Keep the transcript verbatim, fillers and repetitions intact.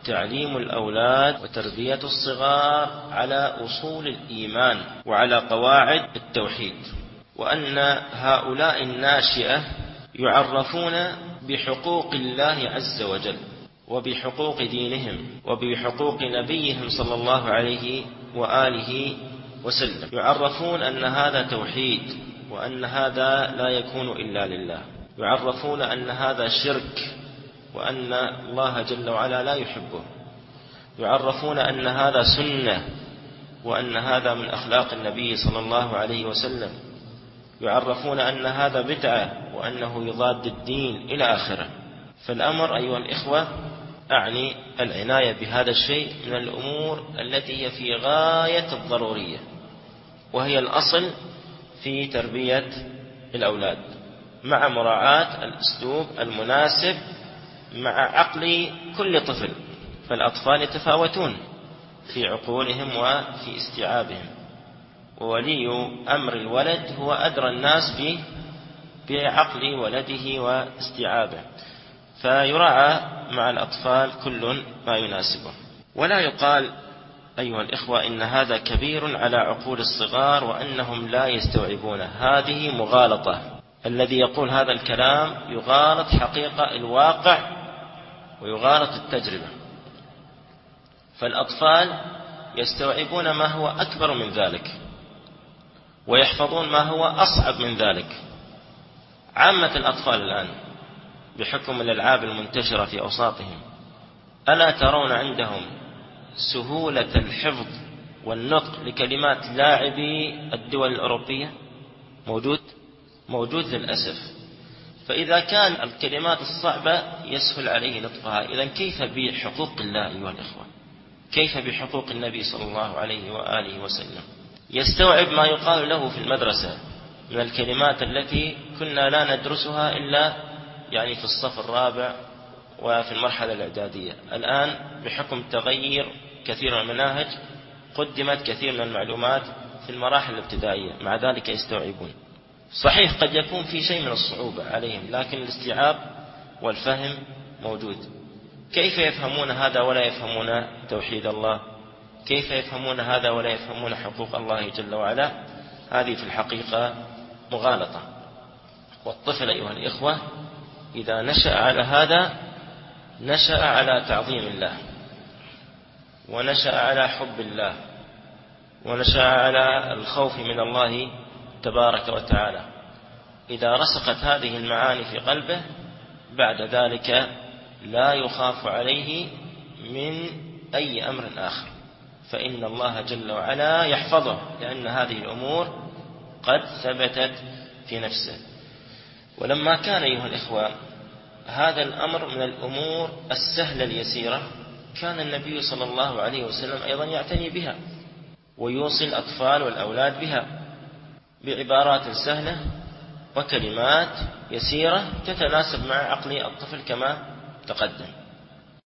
تعليم الأولاد وتربية الصغار على أصول الإيمان وعلى قواعد التوحيد، وأن هؤلاء الناشئة يعرفون بحقوق الله عز وجل وبحقوق دينهم وبحقوق نبيهم صلى الله عليه وآله وسلم، يعرفون أن هذا توحيد وأن هذا لا يكون إلا لله، يعرفون أن هذا شرك وأن الله جل وعلا لا يحبه، يعرفون أن هذا سنة وأن هذا من أخلاق النبي صلى الله عليه وسلم، يعرفون أن هذا بدعة وأنه يضاد الدين إلى آخره. فالأمر أيها الإخوة أعني العناية بهذا الشيء من الأمور التي هي في غاية الضرورية، وهي الأصل في تربية الأولاد، مع مراعاة الأسلوب المناسب مع عقل كل طفل، فالأطفال يتفاوتون في عقولهم وفي استيعابهم، وولي أمر الولد هو أدرى الناس بعقل ولده واستيعابه، فيراعى مع الأطفال كل ما يناسبه. ولا يقال أيها الإخوة إن هذا كبير على عقول الصغار وأنهم لا يستوعبونه، هذه مغالطة. الذي يقول هذا الكلام يغالط حقيقة الواقع ويغالط التجربة، فالأطفال يستوعبون ما هو أكبر من ذلك ويحفظون ما هو أصعب من ذلك. عامة الأطفال الآن بحكم الألعاب المنتشرة في أوساطهم، ألا ترون عندهم سهولة الحفظ والنطق لكلمات لاعبي الدول الأوروبية؟ موجود موجود للأسف. فإذا كان الكلمات الصعبة يسهل عليه نطقها، إذن كيف بحقوق الله أيها الإخوة؟ كيف بحقوق النبي صلى الله عليه وآله وسلم؟ يستوعب ما يقال له في المدرسة من الكلمات التي كنا لا ندرسها إلا يعني في الصف الرابع وفي المرحلة الإعدادية. الآن بحكم تغيير كثير من المناهج قدمت كثير من المعلومات في المراحل الابتدائية، مع ذلك يستوعبون. صحيح قد يكون في شيء من الصعوبة عليهم، لكن الاستيعاب والفهم موجود. كيف يفهمون هذا ولا يفهمون توحيد الله؟ كيف يفهمون هذا ولا يفهمون حقوق الله جل وعلا؟ هذه في الحقيقة مغالطة. والطفل أيها الإخوة إذا نشأ على هذا نشأ على تعظيم الله، ونشأ على حب الله، ونشأ على الخوف من الله تبارك وتعالى. إذا رسخت هذه المعاني في قلبه بعد ذلك لا يخاف عليه من أي أمر آخر، فإن الله جل وعلا يحفظه، لأن هذه الأمور قد ثبتت في نفسه. ولما كان أيها الإخوة هذا الأمر من الأمور السهلة اليسيرة، كان النبي صلى الله عليه وسلم أيضا يعتني بها ويوصي الأطفال والأولاد بها بعبارات سهلة وكلمات يسيرة تتناسب مع عقل الطفل كما تقدم.